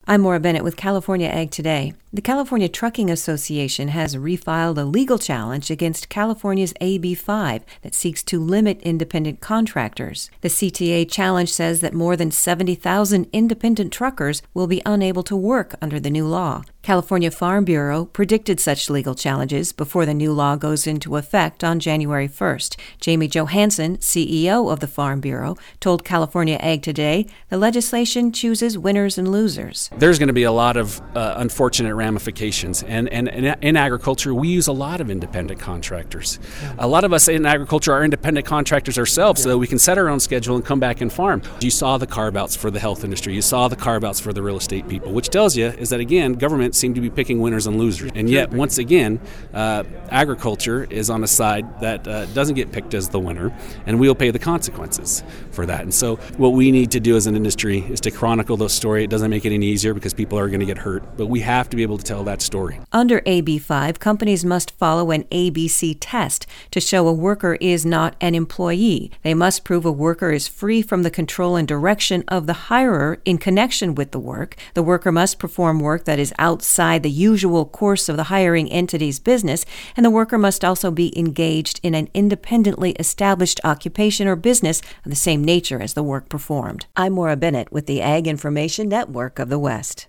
I'm Maura Bennett with California Ag Today. The California Trucking Association has refiled a legal challenge against California's AB 5 that seeks to limit independent contractors. The CTA challenge says that more than 70,000 independent truckers will be unable to work under the new law. California Farm Bureau predicted such legal challenges before the new law goes into effect on January 1st. Jamie Johansson, CEO of the Farm Bureau, told California Ag Today the legislation chooses winners and losers. There's going to be a lot of unfortunate ramifications. And in agriculture, we use a lot of independent contractors. A lot of us in agriculture are independent contractors ourselves, so that we can set our own schedule and come back and farm. You saw the carve-outs for the health industry. You saw the carve-outs for the real estate people, which tells you is that, again, governments seem to be picking winners and losers. And yet, once again, agriculture is on a side that doesn't get picked as the winner, and we'll pay the consequences for that. And so what we need to do as an industry is to chronicle those stories. It doesn't make it any easier because people are going to get hurt, but we have to be able to tell that story. Under AB 5, companies must follow an ABC test to show a worker is not an employee. They must prove a worker is free from the control and direction of the hirer in connection with the work. The worker must perform work that is outside the usual course of the hiring entity's business, and the worker must also be engaged in an independently established occupation or business of the same nature as the work performed. I'm Maura Bennett with the Ag Information Network of the West.